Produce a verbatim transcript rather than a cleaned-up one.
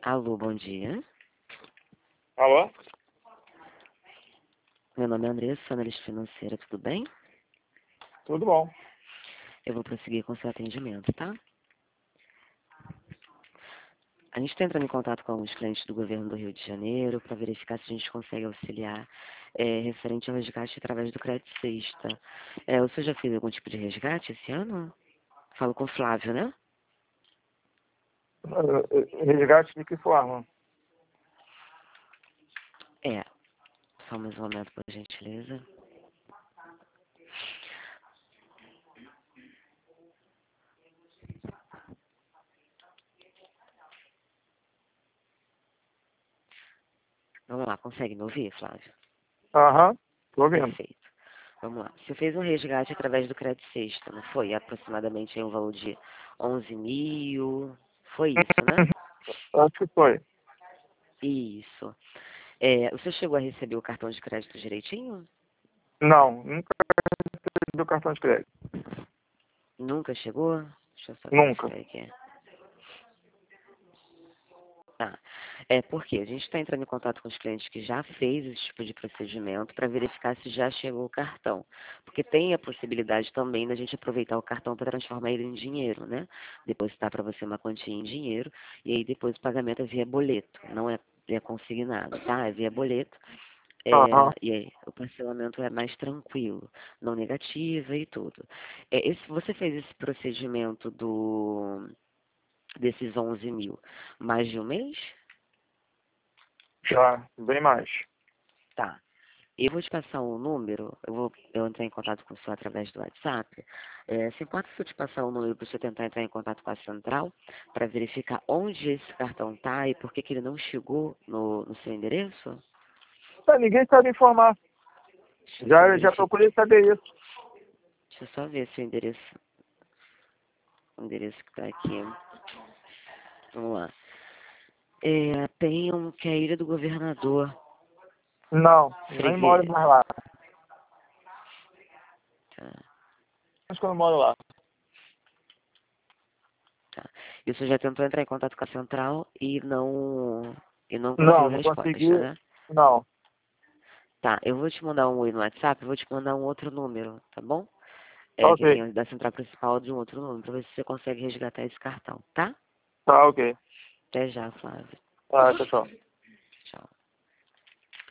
Alô, bom dia. Alô? Meu nome é Andressa, analista financeira, tudo bem? Tudo bom. Eu vou prosseguir com o seu atendimento, tá? A gente está entrando em contato com alguns clientes do governo do Rio de Janeiro para verificar se a gente consegue auxiliar é, referente ao resgate através do Crédito Sexta. É, o senhor já fez algum tipo de resgate esse ano? Falo com o Flávio, né? Eh, eh, Resgate de que forma? É. Só mais um momento, por gentileza. Vamos lá, consegue me ouvir, Flávio? Aham, tô ouvindo. Perfeito. Vamos lá. Você fez um resgate através do Crédito Sexta, não foi? Aproximadamente aí um valor de onze mil. Foi isso, né? Acho que foi. Isso. É, você chegou a receber o cartão de crédito direitinho? Não, nunca do cartão de crédito. Nunca chegou? Deixa eu só Nunca. verificar aqui. Tá. É porque a gente está entrando em contato com os clientes que já fez esse tipo de procedimento para verificar se já chegou o cartão. Porque tem a possibilidade também da gente aproveitar o cartão para transformar ele em dinheiro, né? Depositar para você uma quantia em dinheiro e aí depois o pagamento é via boleto, não é, é consignado, tá? É via boleto. É, Aham. e aí, o parcelamento é mais tranquilo, não negativa e tudo. É, esse, você fez esse procedimento do desses onze mil mais de um mês? Já, bem mais. Tá. Eu vou te passar um número, eu vou eu entrar em contato com o senhor através do WhatsApp. É, se importa se eu te passar um número para você tentar entrar em contato com a central para verificar onde esse cartão está e por que, que ele não chegou no, no seu endereço? Ah, ninguém sabe informar. Deixa eu só Já, já verificar. procurei saber isso. Deixa eu só ver se o endereço, o endereço que está aqui. Vamos lá. É, tem um que é a Ilha do Governador. Não, nem moro Freguês. mais lá. Tá, Acho que eu não moro lá. tá. E o senhor já tentou entrar em contato com a central e não, e não conseguiu Não, não consegui. resposta, né? Não. Tá, eu vou te mandar um oi no WhatsApp, eu vou te mandar um outro número, tá bom? Tá É, que ok. tem da central principal de um outro número, pra ver se você consegue resgatar esse cartão, tá? Tá ok. Até já, Flávio. Tá, tchau, tchau.